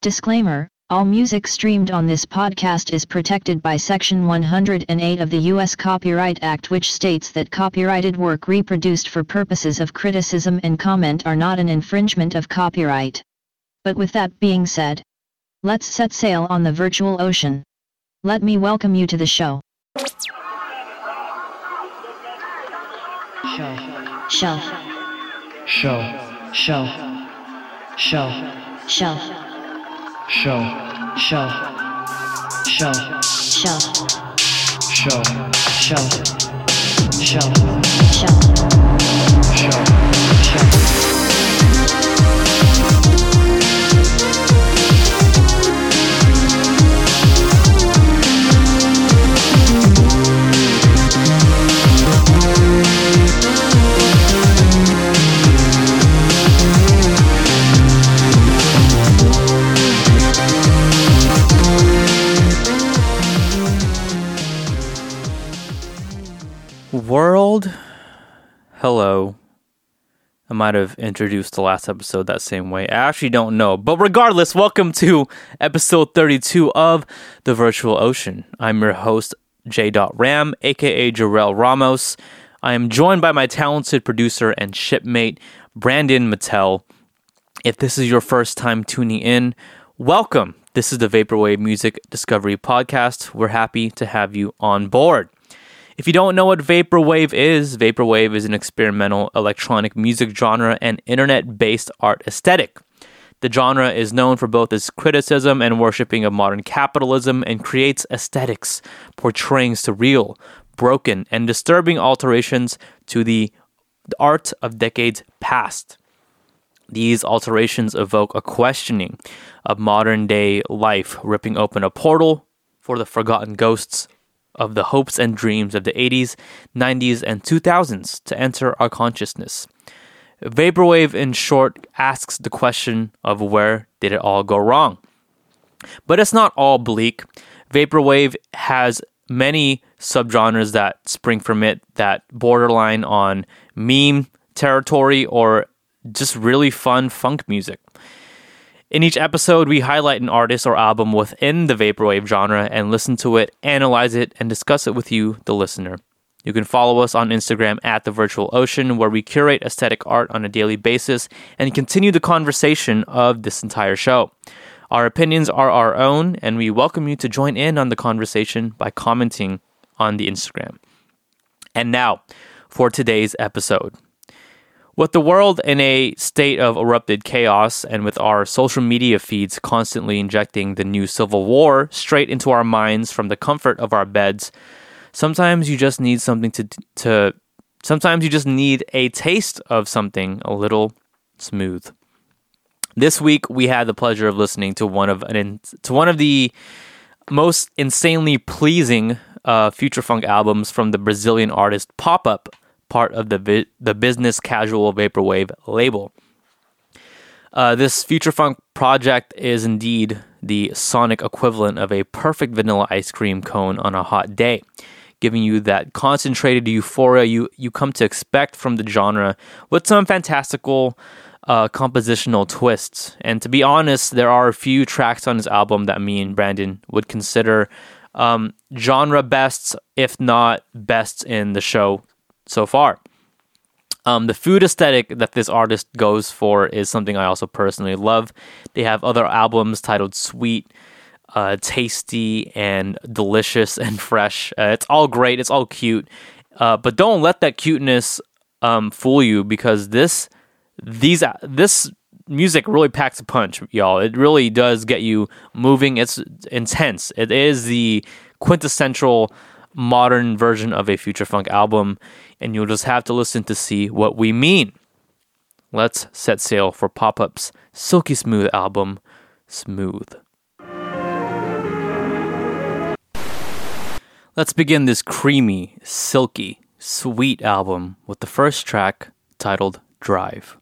Disclaimer: all music streamed on this podcast is protected by Section 108 of the U.S. Copyright Act, which states that copyrighted work reproduced for purposes of criticism and comment are not an infringement of copyright. But with that being said, let's set sail on the virtual ocean. Let me welcome you to the show. Show. World, hello. I might have introduced the last episode that same way. I actually don't know. But regardless, welcome to episode 32 of The Virtual Ocean. I'm your host, J. Ram, aka Jarrell Ramos. I am joined by my talented producer and shipmate, Brandon Mattel. If this is your first time tuning in, welcome. This is the Vaporwave Music Discovery Podcast. We're happy to have you on board. If you don't know what Vaporwave is an experimental electronic music genre and internet-based art aesthetic. The genre is known for both its criticism and worshipping of modern capitalism and creates aesthetics portraying surreal, broken, and disturbing alterations to the art of decades past. These alterations evoke a questioning of modern-day life, ripping open a portal for the forgotten ghosts of the hopes and dreams of the 80s, 90s, and 2000s to enter our consciousness. Vaporwave, in short, asks the question of where did it all go wrong? But it's not all bleak. Vaporwave has many subgenres that spring from it that borderline on meme territory or just really fun funk music. In each episode, we highlight an artist or album within the Vaporwave genre and listen to it, analyze it, and discuss it with you, the listener. You can follow us on Instagram at The Virtual Ocean, where we curate aesthetic art on a daily basis and continue the conversation of this entire show. Our opinions are our own, and we welcome you to join in on the conversation by commenting on the Instagram. And now, for today's episode. With the world in a state of erupted chaos and with our social media feeds constantly injecting the new civil war straight into our minds from the comfort of our beds, sometimes you just need something sometimes you just need a taste of something a little smooth. This week we had the pleasure of listening to one of the most insanely pleasing future funk albums from the Brazilian artist Pop-Up, part of the Business Casual Vaporwave label. This future funk project is indeed the sonic equivalent of a perfect vanilla ice cream cone on a hot day, giving you that concentrated euphoria you come to expect from the genre with some fantastical compositional twists. And to be honest, there are a few tracks on this album that me and Brandon would consider genre bests, if not bests in the show so far. The food aesthetic that this artist goes for is something I also personally love. They have other albums titled Sweet, Tasty, and Delicious and Fresh. It's all great. It's all cute. But don't let that cuteness fool you, because this music really packs a punch, y'all. It really does get you moving. It's intense. It is the quintessential modern version of a future funk album, and you'll just have to listen to see what we mean. Let's set sail for Pop-Up's silky smooth album, Smooth. Let's begin this creamy, silky, sweet album with the first track titled Drive.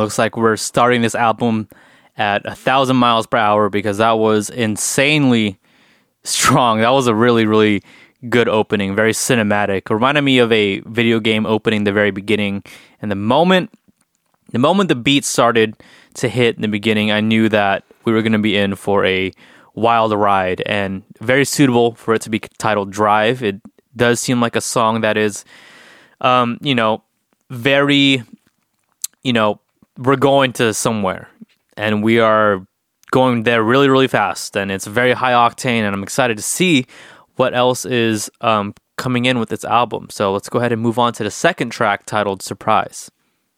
looks like we're starting this album at 1,000 miles per hour because that was insanely strong. That was a really, really good opening, very cinematic. It reminded me of a video game opening the very beginning. And the moment the beat started to hit in the beginning, I knew that we were going to be in for a wild ride, and very suitable for it to be titled Drive. It does seem like a song that is, very, we're going to somewhere, and we are going there really, really fast, and it's very high octane, and I'm excited to see what else is coming in with this album. So let's go ahead and move on to the second track titled Surprise.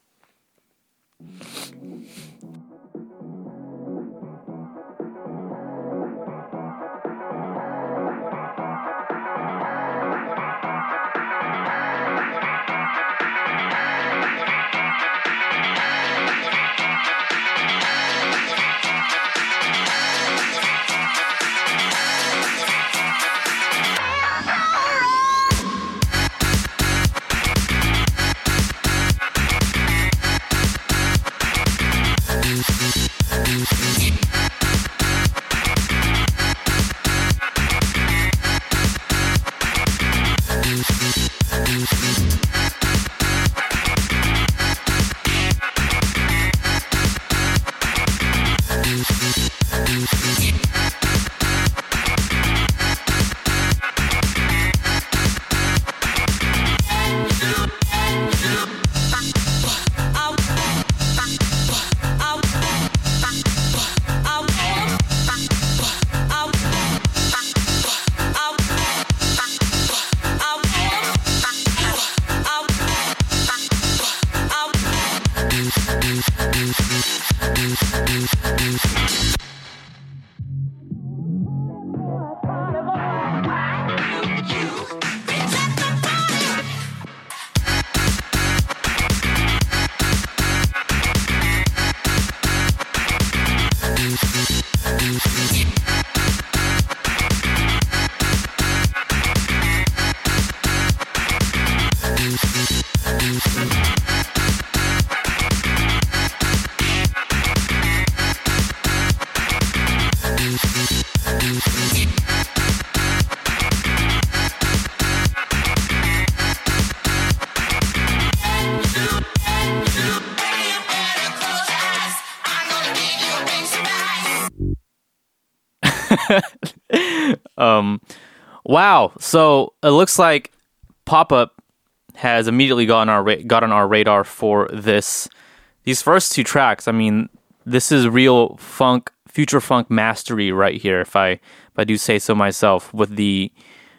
Wow. So it looks like Pop-Up has immediately got on our radar for these first two tracks. I mean, this is real funk, future funk mastery right here, if I do say so myself, with the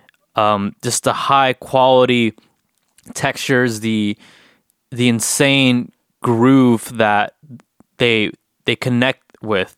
just the high quality textures, the insane groove that they connect with.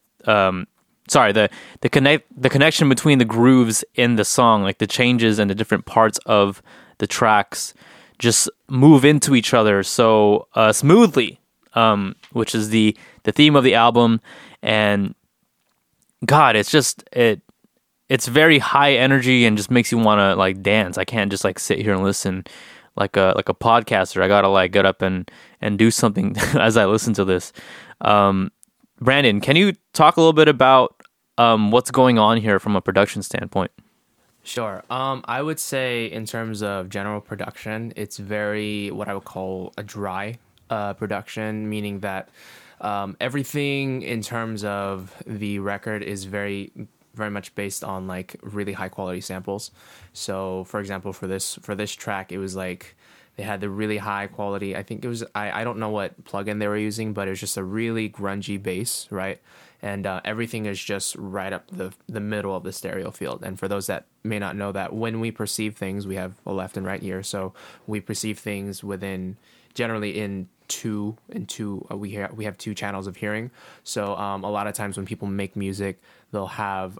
The connection between the grooves in the song, like the changes and the different parts of the tracks, just move into each other so smoothly, which is the theme of the album. And God, it's just it's very high energy and just makes you want to like dance. I can't just like sit here and listen like a podcaster. I gotta like get up and do something as I listen to this. Brandon, can you talk a little bit about what's going on here from a production standpoint? Sure. I would say in terms of general production, it's very what I would call a dry production, meaning that everything in terms of the record is very, very much based on like really high quality samples. So, for example, for this track, it was like they had the really high quality. I think it was I don't know what plugin they were using, but it was just a really grungy bass, right? And everything is just right up the middle of the stereo field. And for those that may not know that, when we perceive things, we have a left and right ear. So we perceive things generally in two. We have two channels of hearing. So a lot of times when people make music, they'll have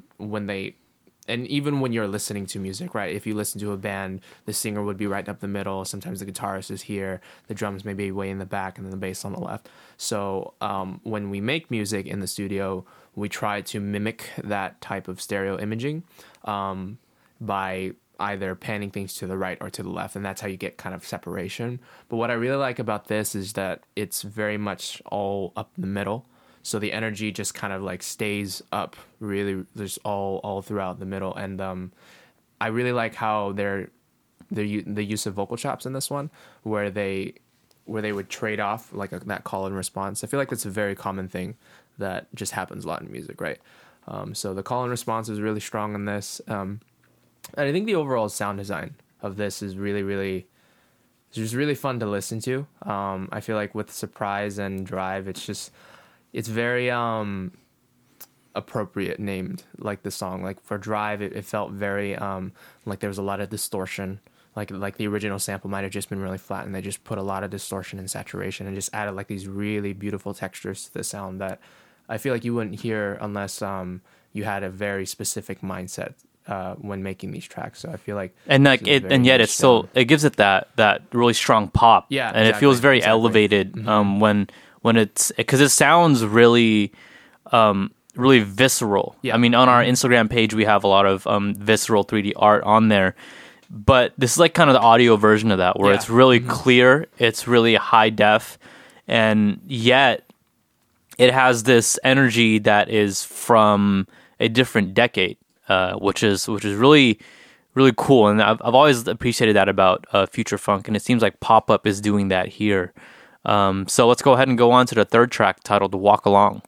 and even when you're listening to music, right? If you listen to a band, the singer would be right up the middle. Sometimes the guitarist is here, the drums may be way in the back, and then the bass on the left. So when we make music in the studio, we try to mimic that type of stereo imaging by either panning things to the right or to the left, and that's how you get kind of separation. But what I really like about this is that it's very much all up the middle. So the energy just kind of like stays up really, there's all throughout the middle. And I really like how the use of vocal chops in this one, where they would trade off like that call and response. I feel like that's a very common thing that just happens a lot in music, right? So the call and response is really strong in this. And I think the overall sound design of this is really it's just really fun to listen to. I feel like with Surprise and Drive, it's very appropriate named, like the song. Like for Drive, it felt very like there was a lot of distortion. Like the original sample might have just been really flat, and they just put a lot of distortion and saturation and just added like these really beautiful textures to the sound that I feel like you wouldn't hear unless you had a very specific mindset when making these tracks. So I feel like and like yet it's still, it gives it that really strong pop. Yeah, and exactly, it feels very elevated when it's, because it sounds really really visceral. Yeah. I mean, on our Instagram page we have a lot of visceral 3D art on there, but this is like kind of the audio version of that, where it's really clear, it's really high def, and yet it has this energy that is from a different decade, which is really, really cool. And I've always appreciated that about Future Funk, and it seems like Pop Up is doing that here. So let's go ahead and go on to the third track, titled Walk Along.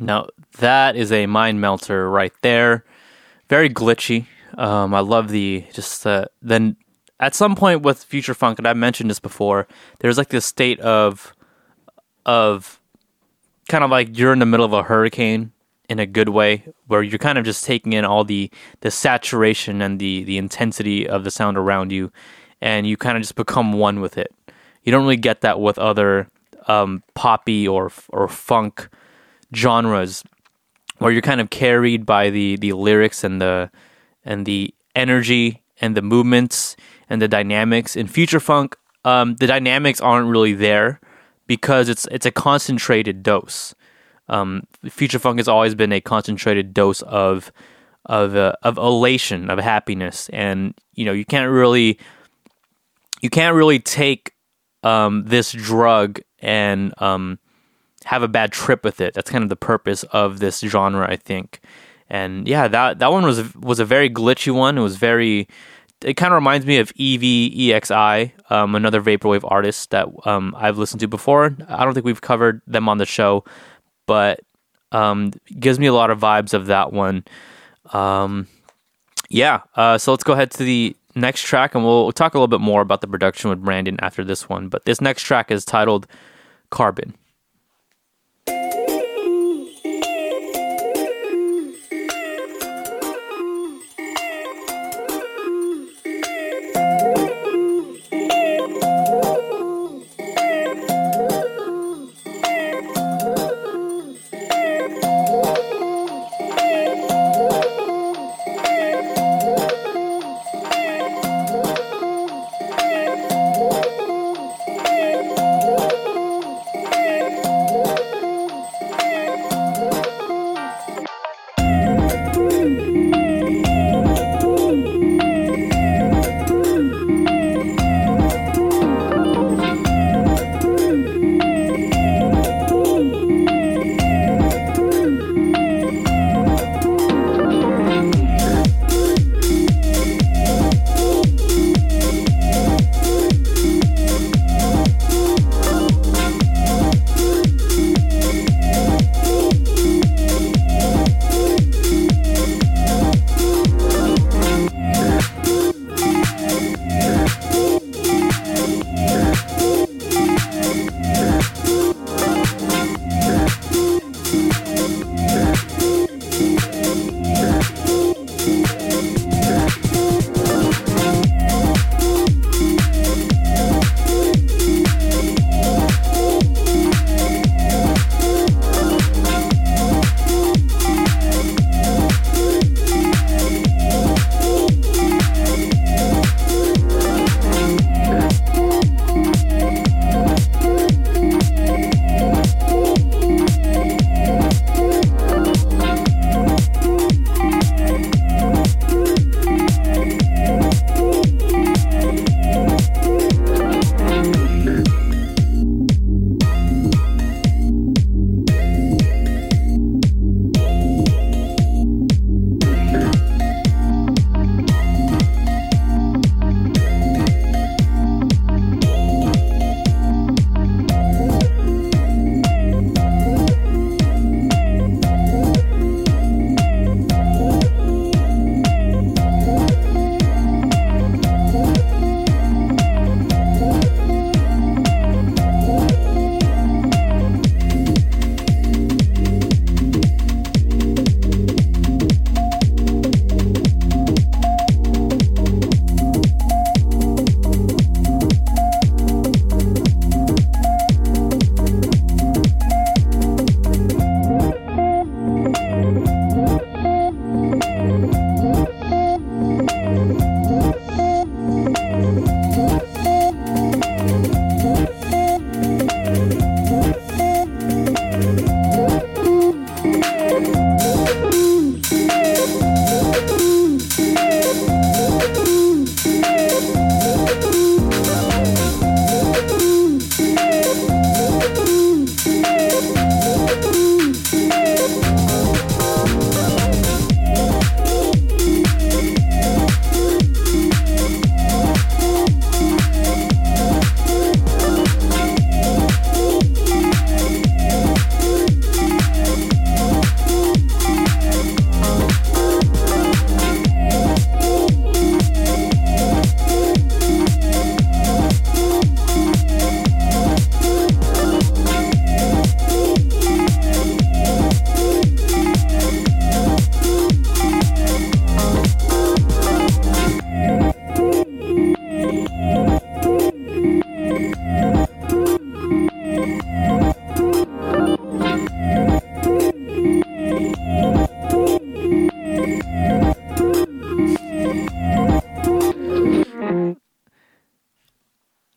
Now that is a mind melter right there. Very glitchy. I love then at some point with future funk, and I've mentioned this before, there's like this state of kind of like you're in the middle of a hurricane in a good way, where you're kind of just taking in all the saturation and the intensity of the sound around you, and you kind of just become one with it. You don't really get that with other poppy or funk genres, where you're kind of carried by the lyrics and the energy and the movements and the dynamics. In future funk, the dynamics aren't really there because it's a concentrated dose. Future funk has always been a concentrated dose of elation, of happiness, and you can't really take this drug and have a bad trip with it. That's kind of the purpose of this genre, I think. And yeah, that one was a very glitchy one. It kind of reminds me of EVEXI, another vaporwave artist that I've listened to before. I don't think we've covered them on the show, but gives me a lot of vibes of that one. So let's go ahead to the next track, and we'll talk a little bit more about the production with Brandon after this one. But this next track is titled Carbon.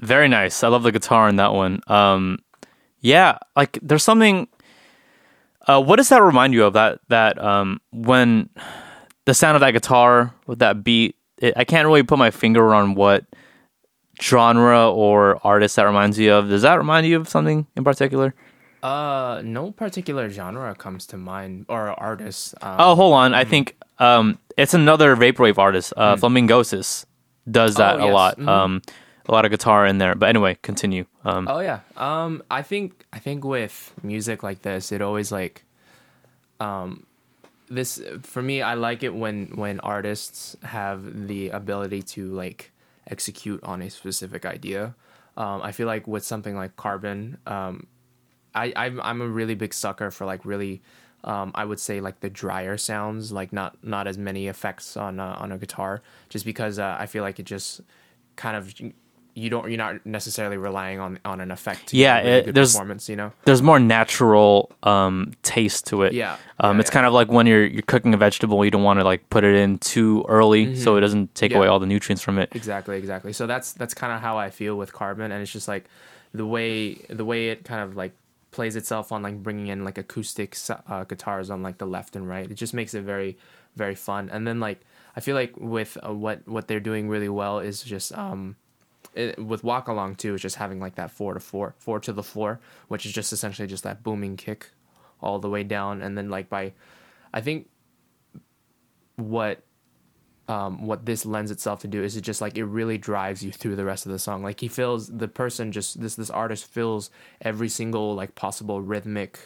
Very nice. I love the guitar in that one. Yeah, like there's something. What does that remind you of? That when the sound of that guitar with that beat, I can't really put my finger on what genre or artist that reminds you of. Does that remind you of something in particular? No particular genre comes to mind or artist. Oh, hold on. I think it's another vaporwave artist. Flamingosis does that a lot. A lot of guitar in there. But anyway, continue. Oh yeah. I think with music like this, it always like, this for me. I like it when artists have the ability to like execute on a specific idea. I feel like with something like Carbon, I'm a really big sucker for like really, I would say like the drier sounds, like not as many effects on a guitar, just because I feel like it just kind of you're not necessarily relying on an effect to get a really good performance, you know? There's more natural taste to it. It's kind of like when you're cooking a vegetable, you don't want to like put it in too early so it doesn't take away all the nutrients from it. Exactly. So that's kind of how I feel with Carbon, and it's just like the way it kind of like plays itself on like bringing in like acoustic guitars on like the left and right. It just makes it very, very fun. And then like I feel like with what they're doing really well is just with Walk Along too, is just having like that 4 to the floor, which is just essentially just that booming kick all the way down. And then like I think what this lends itself to do is it just like it really drives you through the rest of the song. Like he feels the person just this artist fills every single like possible rhythmic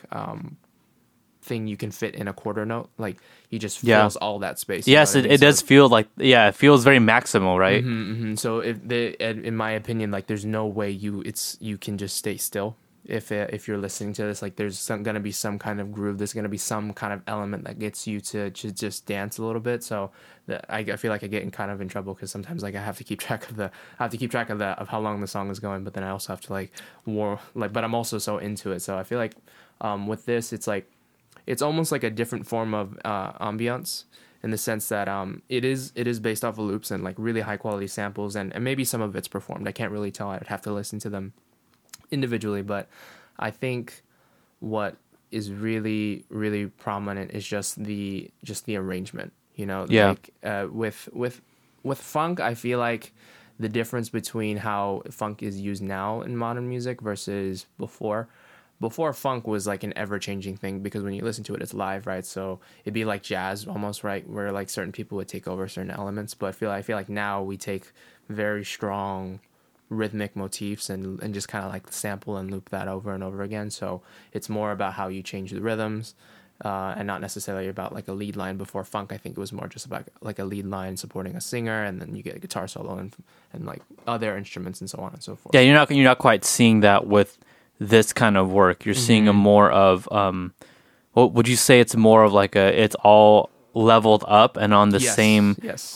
thing you can fit in a quarter note. Like he just fills all that space. Yes, it does feel like it feels very maximal, right? So in my opinion, like there's no way you can just stay still if you're listening to this. Like there's gonna be some kind of groove. There's gonna be some kind of element that gets you to just dance a little bit. So I feel like I get kind of in trouble because sometimes like I have to keep track of how long the song is going, but then I also have to but I'm also so into it. So I feel like with this, it's like it's almost like a different form of ambiance in the sense that it is based off of loops and like really high quality samples, and maybe some of it's performed. I can't really tell. I'd have to listen to them individually, but I think what is really, really prominent is just the arrangement, you know? Like with funk, I feel like the difference between how funk is used now in modern music versus before funk was like an ever-changing thing, because when you listen to it, it's live, right? So it'd be like jazz almost, right? Where like certain people would take over certain elements, but I feel like now we take very strong rhythmic motifs and just kind of like sample and loop that over and over again. So it's more about how you change the rhythms and not necessarily about like a lead line. Before funk, I think it was more just about like a lead line supporting a singer, and then you get a guitar solo and like other instruments and so on and so forth. Yeah, you're not quite seeing that with this kind of work. You're seeing a more of what would you say? It's more of like it's all leveled up and on the same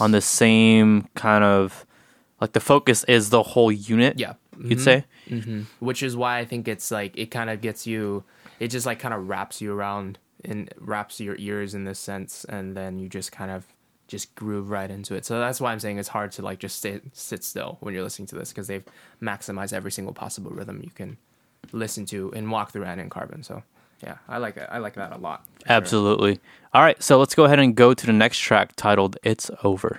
kind of like the focus is the whole unit. Yeah, you'd say. Which is why I think it's like it kind of gets you. It just like kind of wraps you around and wraps your ears in this sense, and then you just kind of just groove right into it. So that's why I'm saying it's hard to like just sit still when you're listening to this, because they've maximized every single possible rhythm you can listen to and walk through and in Carbon. So yeah, I like it. I like that a lot. Absolutely. Sure. All right, so let's go ahead and go to the next track titled It's Over.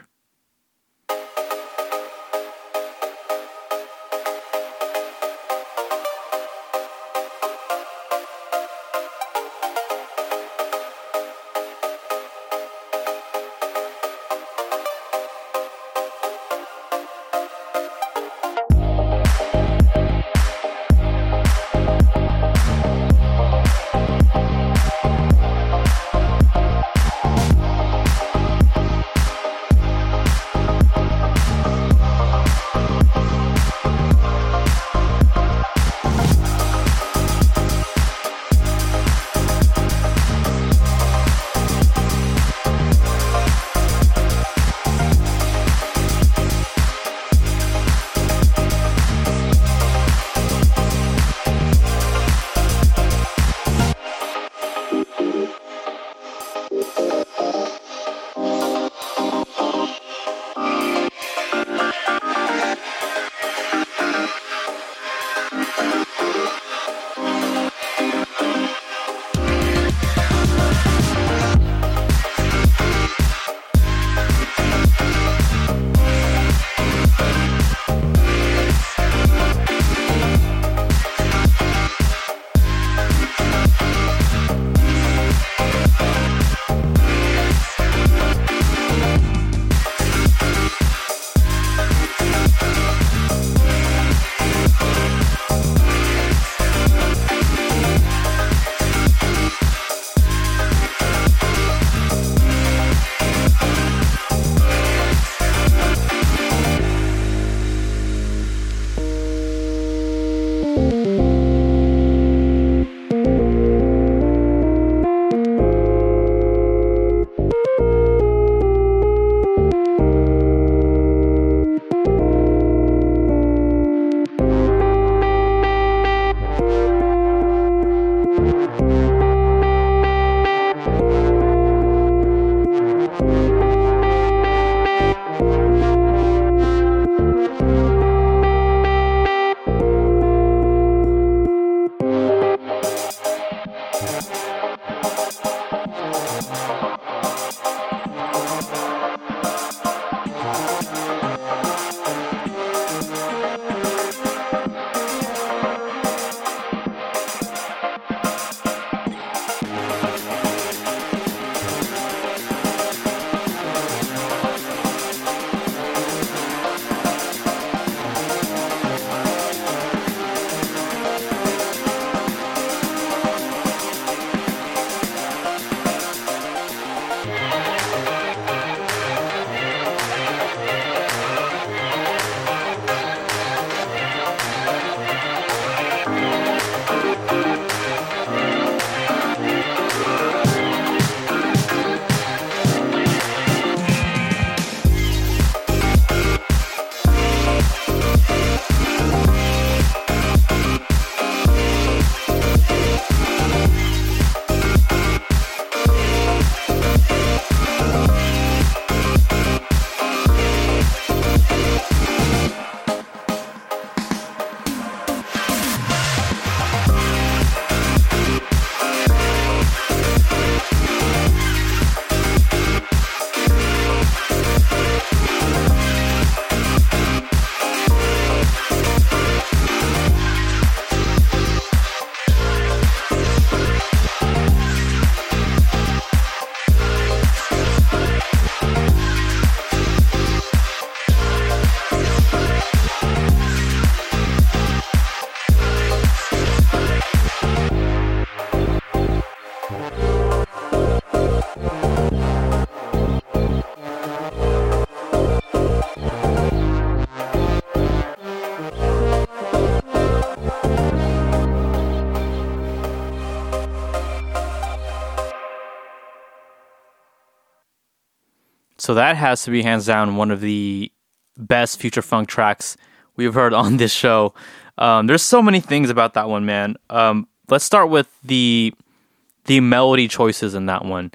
So that has to be hands down one of the best future funk tracks we've heard on this show. There's so many things about that one, man. Let's start with the melody choices in that one.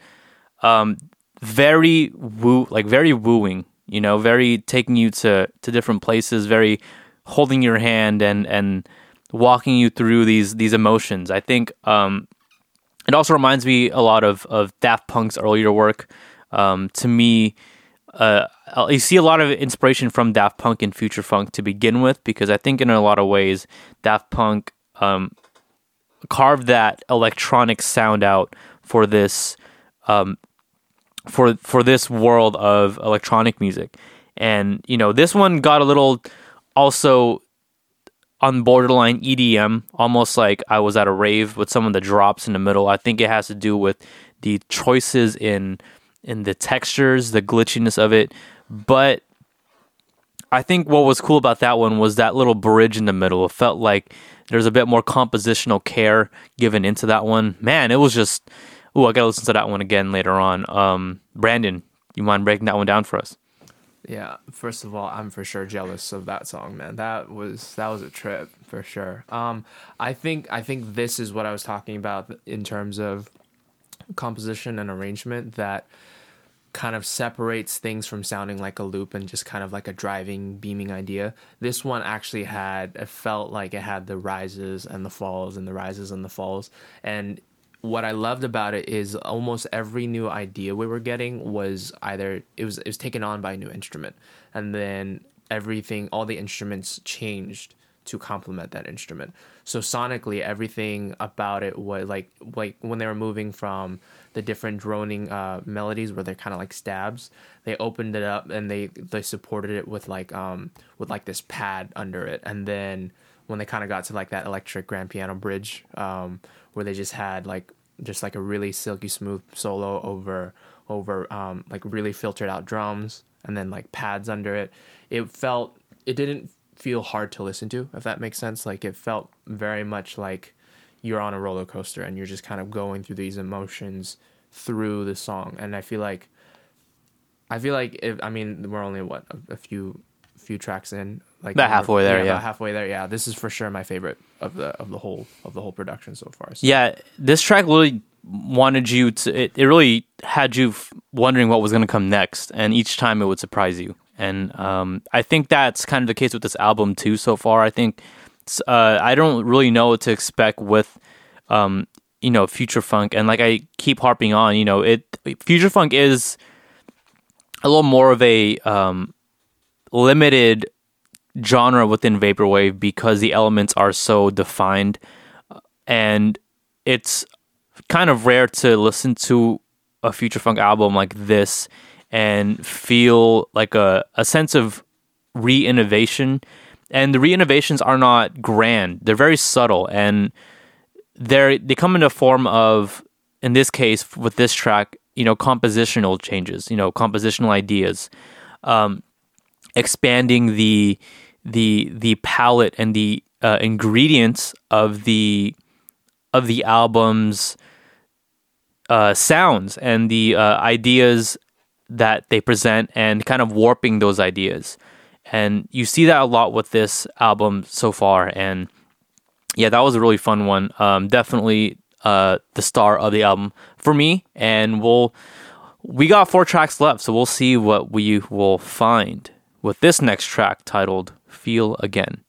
Very wooing, very taking you to different places, very holding your hand and walking you through these emotions. I think it also reminds me a lot of Daft Punk's earlier work. To me, you see a lot of inspiration from Daft Punk and future funk to begin with, because I think in a lot of ways Daft Punk carved that electronic sound out for this for this world of electronic music. And this one got a little also on borderline EDM, almost like I was at a rave with some of the drops in the middle. I think it has to do with the choices in the textures, the glitchiness of it. But I think what was cool about that one was that little bridge in the middle. It felt like there's a bit more compositional care given into that one. Man, it was just, I gotta listen to that one again later on. Brandon, you mind breaking that one down for us? Yeah, first of all, I'm for sure jealous of that song, man. That was a trip for sure. I think this is what I was talking about in terms of composition and arrangement, that kind of separates things from sounding like a loop and just kind of like a driving, beaming idea. This one actually it felt like it had the rises and the falls and the rises and the falls. And what I loved about it is almost every new idea we were getting was either it was taken on by a new instrument, and then all the instruments changed to complement that instrument. So sonically, everything about it was like when they were moving from the different droning melodies where they're kind of like stabs, they opened it up and they supported it with this pad under it. And then when they kind of got to like that electric grand piano bridge, where they just had like a really silky smooth solo over like really filtered out drums and then like pads under it, it didn't feel hard to listen to, if that makes sense. Like it felt very much like you're on a roller coaster and you're just kind of going through these emotions through the song. And I feel like we're only a few tracks in, like about halfway there. About halfway there. Yeah, this is for sure my favorite of the whole production so far. So. Yeah, this track really wanted you to. It really had you wondering what was going to come next, and each time it would surprise you. And I think that's kind of the case with this album too so far. I think I don't really know what to expect with future funk, and like I keep harping on, future funk is a little more of a limited genre within vaporwave because the elements are so defined, and it's kind of rare to listen to a future funk album like this and feel like a sense of re-innovation. And the re-innovations are not grand. They're very subtle, and they come in the form of, in this case, with this track, compositional changes, compositional ideas, expanding the palette and the ingredients of the album's sounds and the ideas that they present, and kind of warping those ideas. And you see that a lot with this album so far. And yeah, that was a really fun one. Definitely the star of the album for me. And we got 4 tracks left, so we'll see what we will find with this next track titled Feel Again.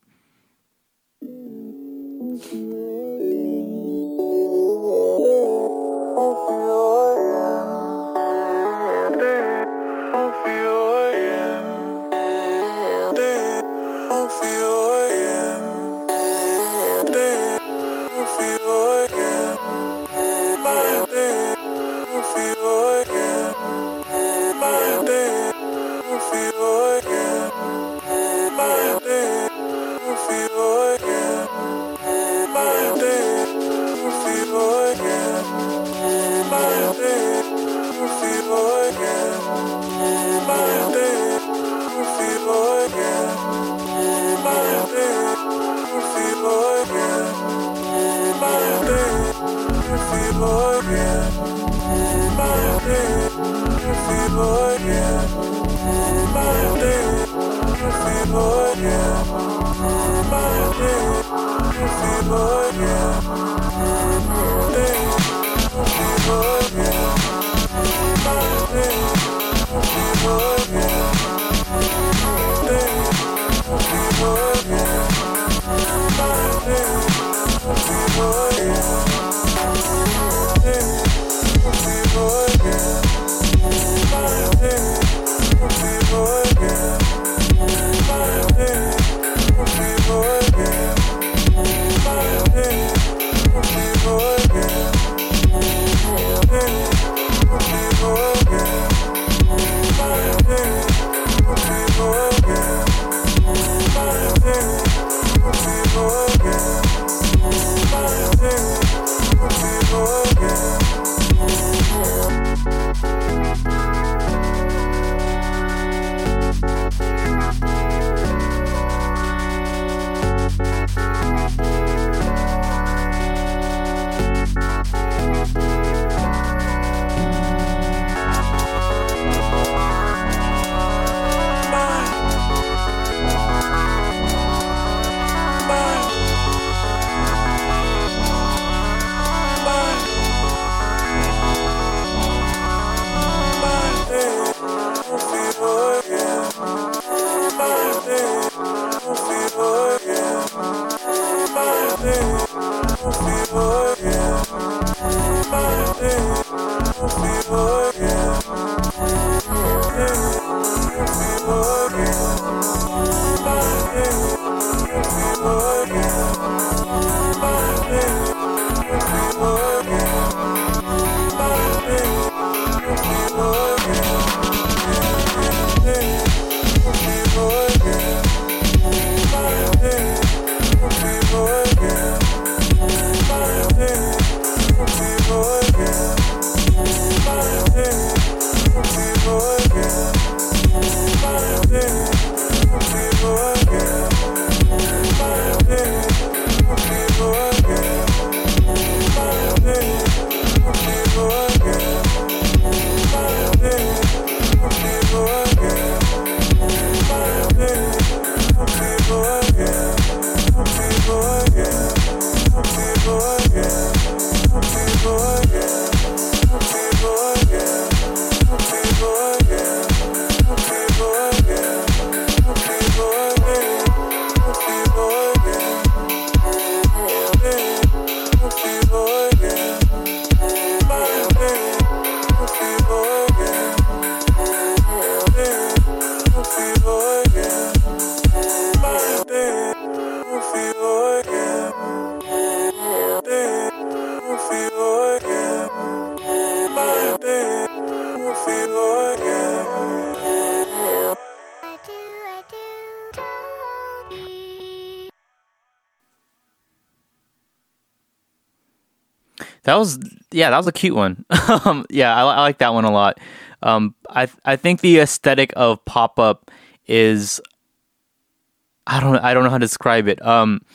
That was a cute one. Yeah, I like that one a lot. I think the aesthetic of Pop Up is I don't know how to describe it.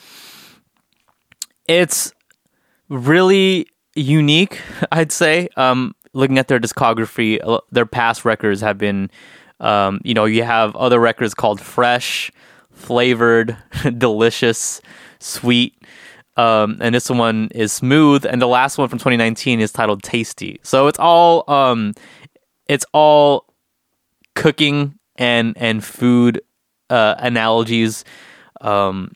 It's really unique, I'd say. Looking at their discography, their past records have been, you have other records called Fresh, Flavored, Delicious, Sweet. And this one is Smooth, and the last one from 2019 is titled Tasty. So it's all cooking and food analogies. Wow,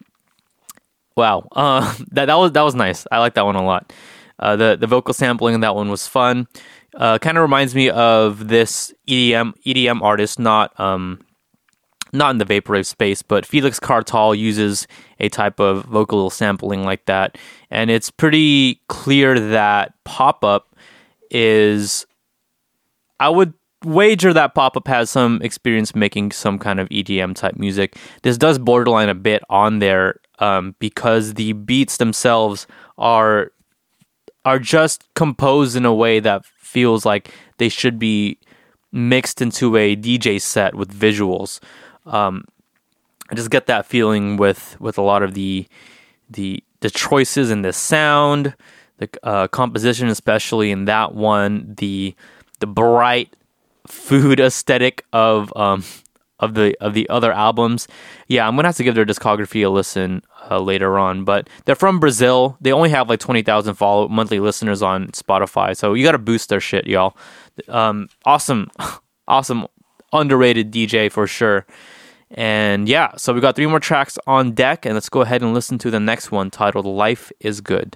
that was nice. I like that one a lot. The vocal sampling in that one was fun. Kind of reminds me of this EDM artist, not in the vaporwave space, but Felix Cartal uses a type of vocal sampling like that. And it's pretty clear that Pop Up is... I would wager that Pop Up has some experience making some kind of EDM type music. This does borderline a bit on there because the beats themselves are just composed in a way that feels like they should be mixed into a DJ set with visuals. I just get that feeling with a lot of the choices in the sound, the composition, especially in that one, the bright food aesthetic of the other albums. Yeah, I'm gonna have to give their discography a listen later on. But they're from Brazil. They only have like 20,000 monthly listeners on Spotify, so you got to boost their shit, y'all. Awesome, underrated DJ for sure. And yeah, so we got 3 more tracks on deck, and let's go ahead and listen to the next one titled Life is Good.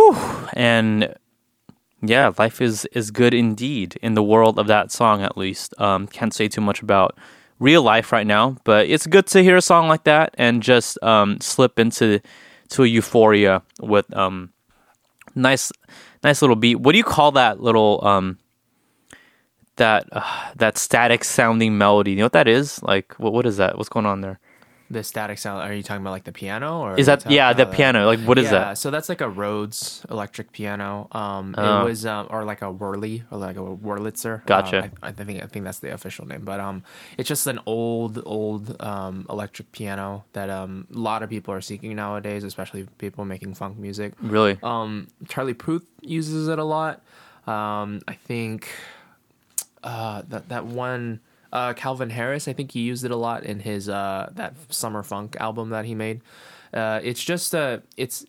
Whew. And yeah, life is good indeed in the world of that song, at least. Can't say too much about real life right now, but it's good to hear a song like that and just slip into a euphoria with nice little beat. What do you call that little that static sounding melody? You know what that is? Like what is that? What's going on there? The static sound. Are you talking about like the piano, or Is that the piano? Like what is that? Yeah, so that's like a Rhodes electric piano. It was or like a Whirly or like a Wurlitzer. Gotcha. I think that's the official name, but it's just an old electric piano that a lot of people are seeking nowadays, especially people making funk music. Really? Charlie Puth uses it a lot. I think that one. Calvin Harris, I think he used it a lot in his that Summer Funk album that he made. It's just it's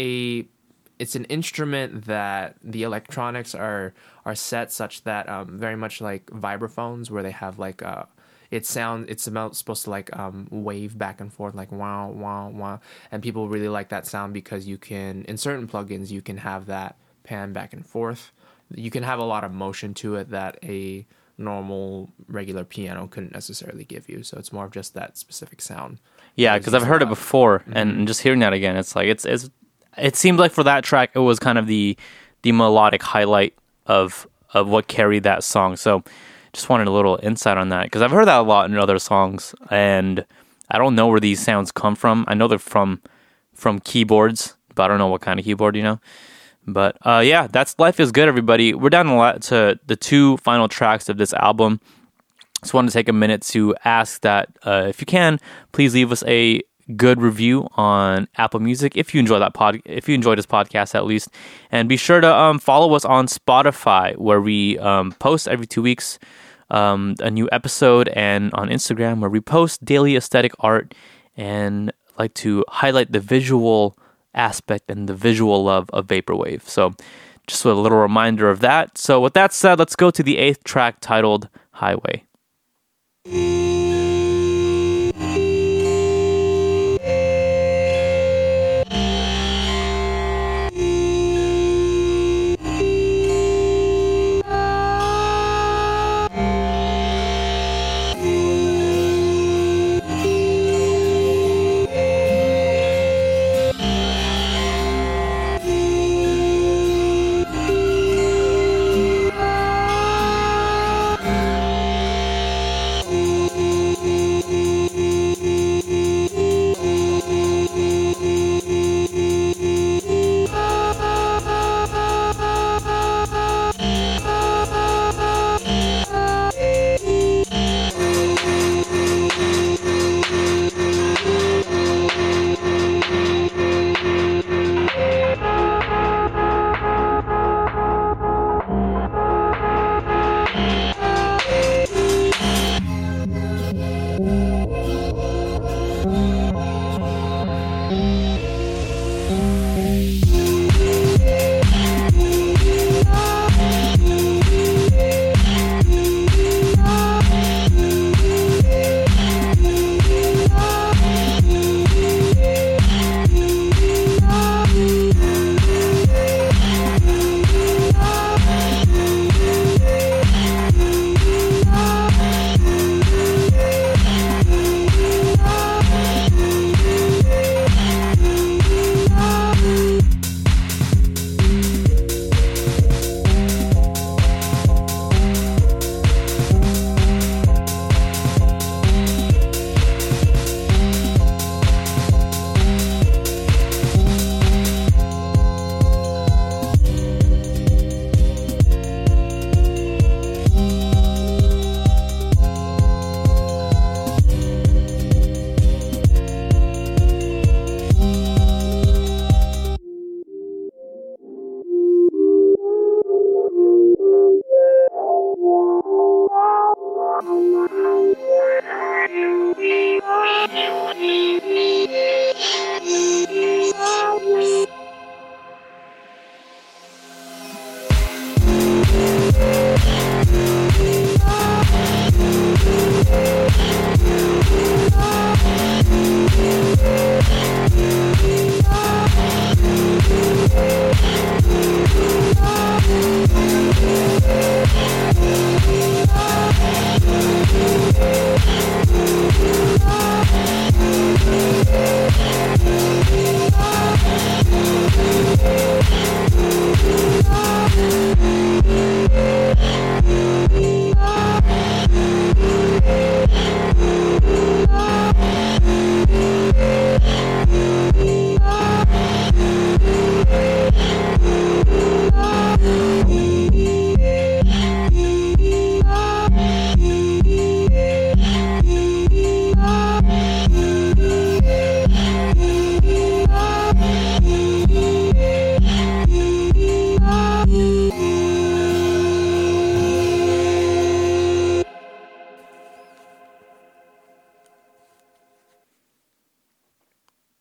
an instrument that the electronics are set such that very much like vibraphones, where they have like it's supposed to like wave back and forth like wow wow wow, and people really like that sound because you can, in certain plugins, you can have that pan back and forth. You can have a lot of motion to it that a normal regular piano couldn't necessarily give you, so it's more of just that specific sound. Yeah, because I've heard it before, and just hearing that again, it's like it seemed like for that track it was kind of the melodic highlight of what carried that song. So just wanted a little insight on that, because I've heard that a lot in other songs, and I don't know where these sounds come from. I know they're from keyboards, but I don't know what kind of keyboard, you know. But yeah, that's Life is Good, everybody. We're down to the two final tracks of this album. Just wanted to take a minute to ask that if you can, please leave us a good review on Apple Music if you enjoy if you enjoy this podcast at least, and be sure to follow us on Spotify, where we post every 2 weeks a new episode, and on Instagram, where we post daily aesthetic art and like to highlight the visual aspect and the visual love of Vaporwave. So just a little reminder of that. So with that said, let's go to the 8th track, titled Highway.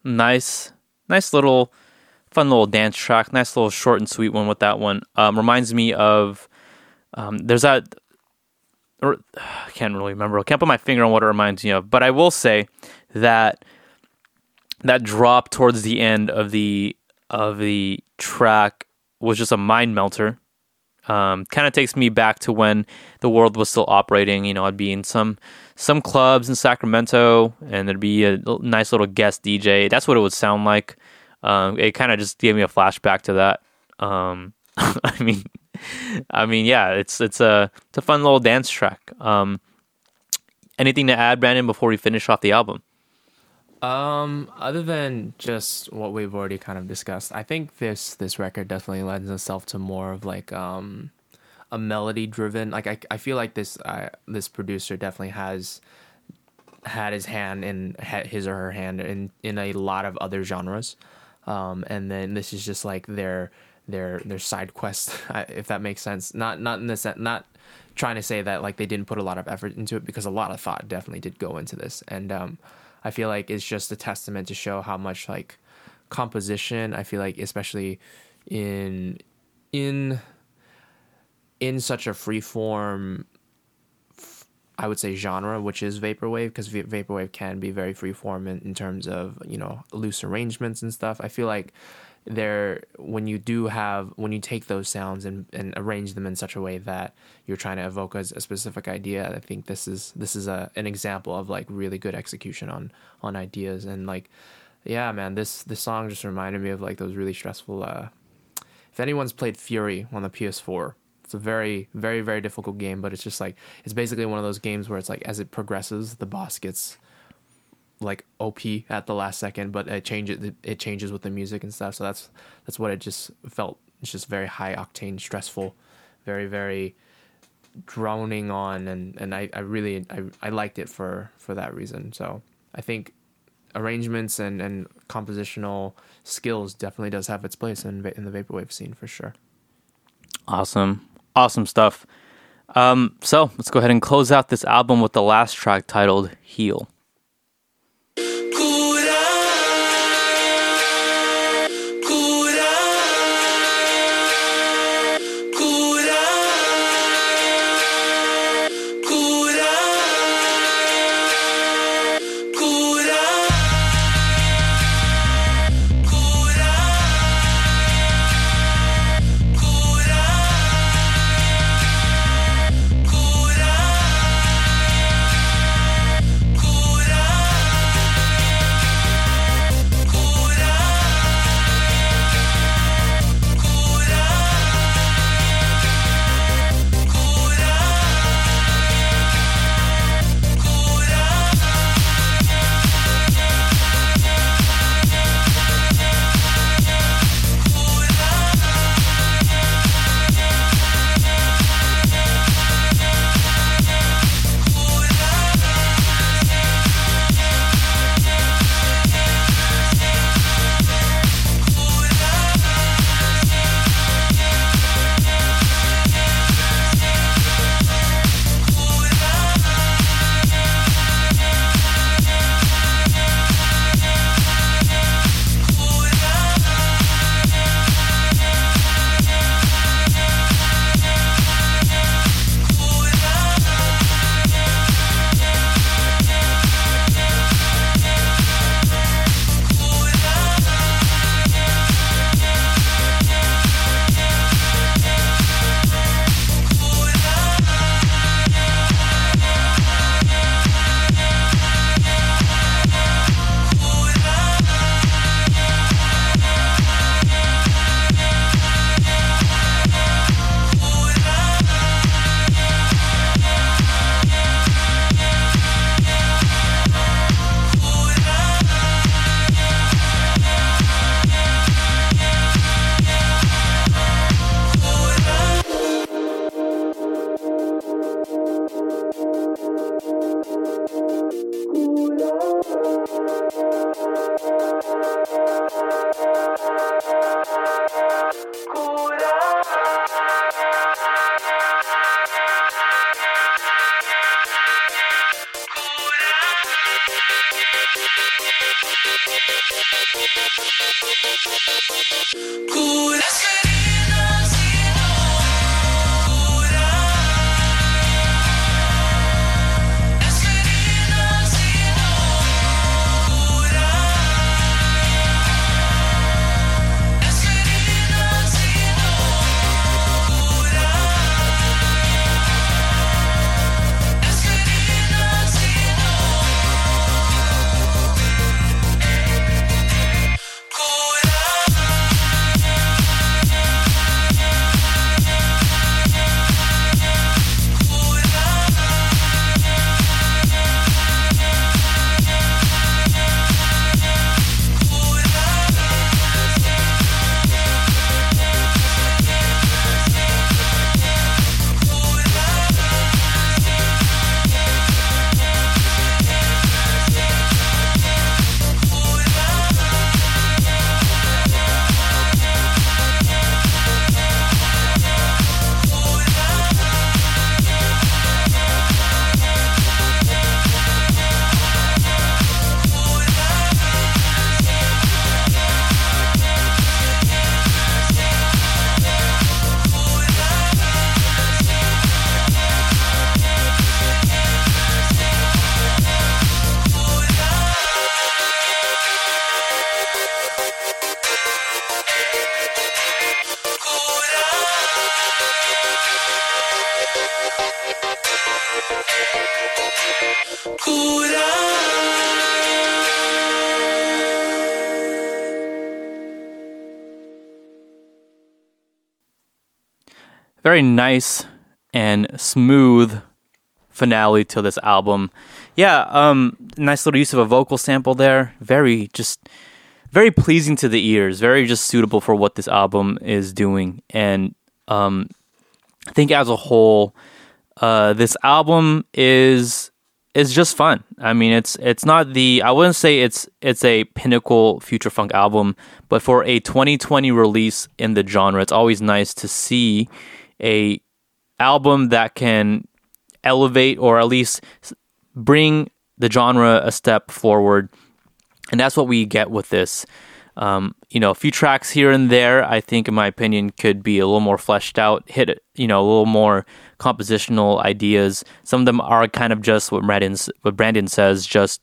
Nice little fun little dance track. Nice little short and sweet one with that one. Reminds me of there's that. Or, I can't really remember. I can't put my finger on what it reminds me of. But I will say that drop towards the end of the track was just a mind melter. Kind of takes me back to when the world was still operating. You know, I'd be in some clubs in Sacramento, and there'd be a nice little guest DJ. That's what it would sound like. It kind of just gave me a flashback to that. I mean, yeah, it's a fun little dance track. Anything to add, Brandon, before we finish off the album? Other than just what we've already kind of discussed, I think this record definitely lends itself to more of like a melody driven. Like I feel like this producer definitely has had his hand in his or her hand in a lot of other genres, and then this is just like their side quest, if that makes sense. Not in the sense, not trying to say that like they didn't put a lot of effort into it, because a lot of thought definitely did go into this, and I feel like it's just a testament to show how much like composition, I feel like especially in such a freeform, I would say, genre, which is vaporwave, because vaporwave can be very freeform in terms of, you know, loose arrangements and stuff. I feel like when you take those sounds and arrange them in such a way that you're trying to evoke a specific idea, I think this is an example of like really good execution on ideas. And like, yeah, man, this song just reminded me of like those really stressful. If anyone's played Fury on the PS4, it's a very, very, very difficult game, but it's just like, it's basically one of those games where it's like, as it progresses, the boss gets like OP at the last second, but it changes with the music and stuff. So that's what it just felt. It's just very high octane, stressful, very, very droning on, and I really liked it for that reason. So I think arrangements and compositional skills definitely does have its place in the vaporwave scene for sure. Awesome stuff. So let's go ahead and close out this album with the last track titled Heal. Cura Very nice and smooth finale to this album. Yeah, nice little use of a vocal sample there. Very pleasing to the ears. Very just suitable for what this album is doing. And I think as a whole, this album is just fun. I mean, it's not I wouldn't say it's a pinnacle future funk album, but for a 2020 release in the genre, it's always nice to see a album that can elevate or at least bring the genre a step forward. And that's what we get with this. A few tracks here and there, I think, in my opinion, could be a little more fleshed out, hit, a little more compositional ideas. Some of them are kind of just what Brandon says, just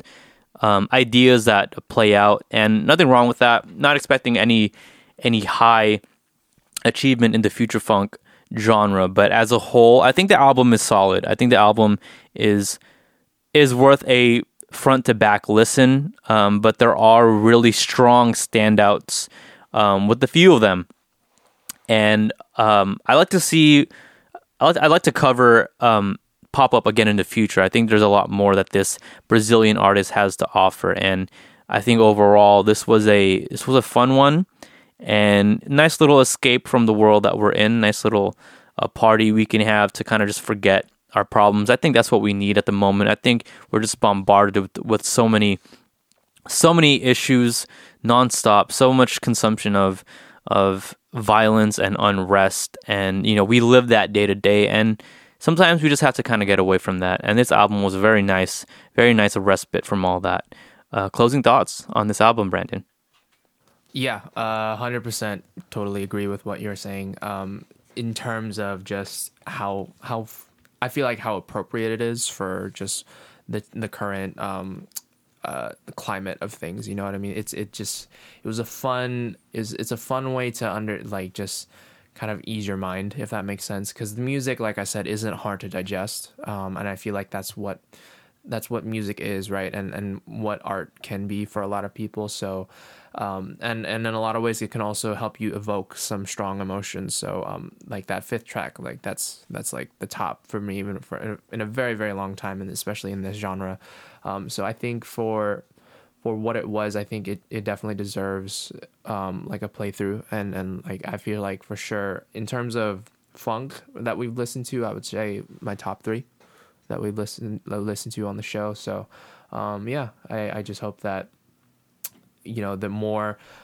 ideas that play out, and nothing wrong with that. Not expecting any high achievement in the future funk genre, but as a whole, I think the album is solid. I think the album is worth a front to back listen, but there are really strong standouts with a few of them, and I like to see. I'd like to cover pop up again in the future. I think there's a lot more that this Brazilian artist has to offer, and I think overall this was a fun one. And nice little escape from the world that we're in. Nice little party we can have to kind of just forget our problems. I think that's what we need at the moment. I think we're just bombarded with so many issues nonstop, so much consumption of violence and unrest, and we live that day to day. And sometimes we just have to kind of get away from that. And this album was very nice a respite from all that. Closing thoughts on this album, Brandon? Yeah, 100% totally agree with what you're saying. In terms of just how I feel like how appropriate it is for just the current the climate of things. You know what I mean? It's a fun way to just kind of ease your mind, if that makes sense. Because the music, like I said, isn't hard to digest, and I feel like that's what music is, right? And what art can be for a lot of people. So. And in a lot of ways, it can also help you evoke some strong emotions. So, like that fifth track, like that's like the top for me, even in a very, very long time, and especially in this genre. So I think for what it was, I think it definitely deserves like a playthrough, and like I feel like for sure in terms of funk that we've listened to, I would say my top 3 that we've listened to on the show. So, I just hope that. The more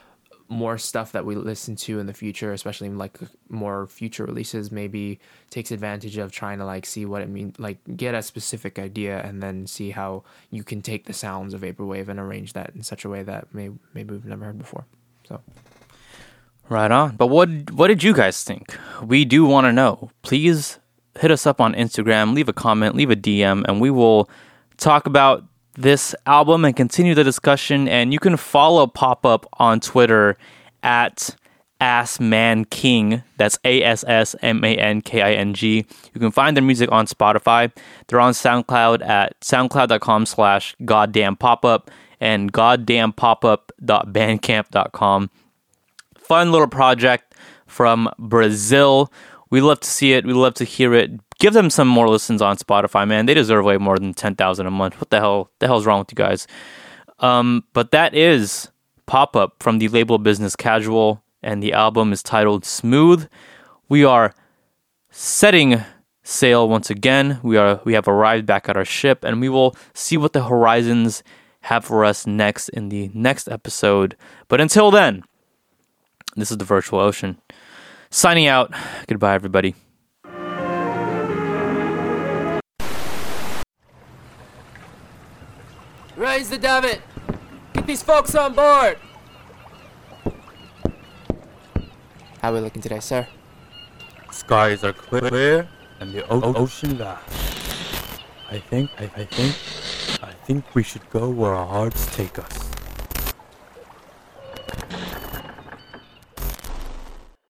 more stuff that we listen to in the future, especially like more future releases, maybe takes advantage of trying to like see what it means, like get a specific idea and then see how you can take the sounds of vaporwave and arrange that in such a way that maybe we've never heard before. So right on. But what did you guys think? We do want to know. Please hit us up on Instagram, leave a comment, leave a DM, and we will talk about this album and continue the discussion. And you can follow Pop-Up on Twitter at AssManKing. That's AssManKing. You can find their music on Spotify. They're on SoundCloud at soundcloud.com/goddamnpopup and goddamnpopup.bandcamp.com. Fun little project from Brazil. We love to see it. We love to hear it. Give them some more listens on Spotify, man. They deserve way more than 10,000 a month. What the hell? The hell's wrong with you guys? But that is Pop-Up from the label Business Casual, and the album is titled Smooth. We are setting sail once again. We have arrived back at our ship, and we will see what the horizons have for us next in the next episode. But until then, this is the Virtual Ocean. Signing out. Goodbye, everybody. raise the davit. Get these folks on board. How are we looking today, sir? Skies are clear and the ocean laughs. I think we should go where our hearts take us.